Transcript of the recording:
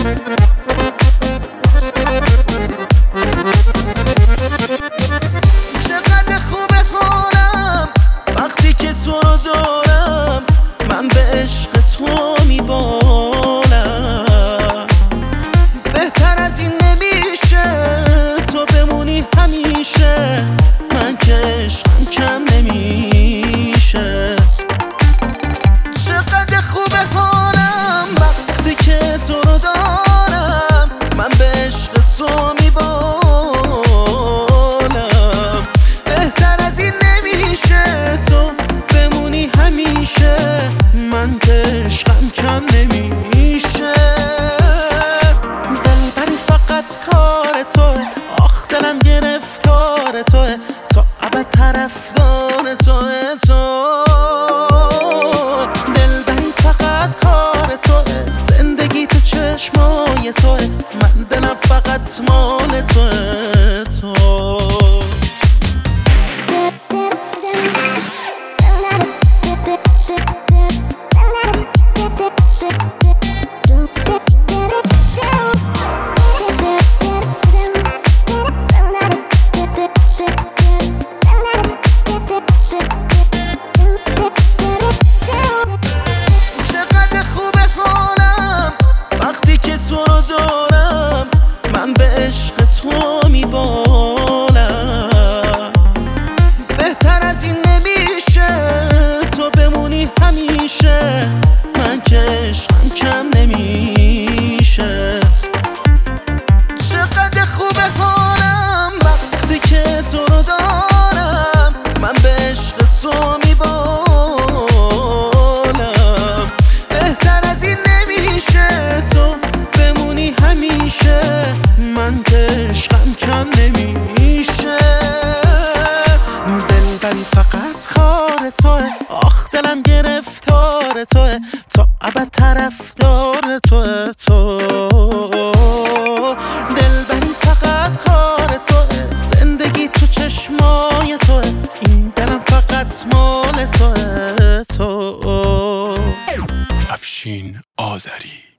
چقدر خوبه حالم وقتی که تو رو دارم، من به عشق تو میبالم. بهتر از این نمیشه تو بمونی همیشه، من که عشقم کم نمیشه. چقدر خوبه حالم وقتی که تو رو دارم، من به عشق تو میبالم. بهتر از این نمیشه تو بمونی همیشه، من که عشقم کم نمیشه. دلبری فقط کار توه، آخ دلم گرفتار توه، تا ابد طرفدار توه. تو دلبری فقط کار توه، زندگی تو چشمای توه، من دلم فقط مال توه. تو چقدر خوبه حالم وقتی که تو رو دارم، من به عشق تو میبالم. بهتر از این نمیشه تو بمونی همیشه، من که عشقم کم نمیشه. چقدر خوبه حالم وقتی که تو رو دارم، من به عشق تو میبالم. بهتر از این نمیشه تو بمونی همیشه، من که عشقم کم نمیشه. دلبری فقط کار توه، آخ دلم گرفتار توه، تا ابد طرفدار توه. تو دلبری فقط کار توه، زندگی تو چشمای توه، این دلم فقط مال توه. تو افشین آذری.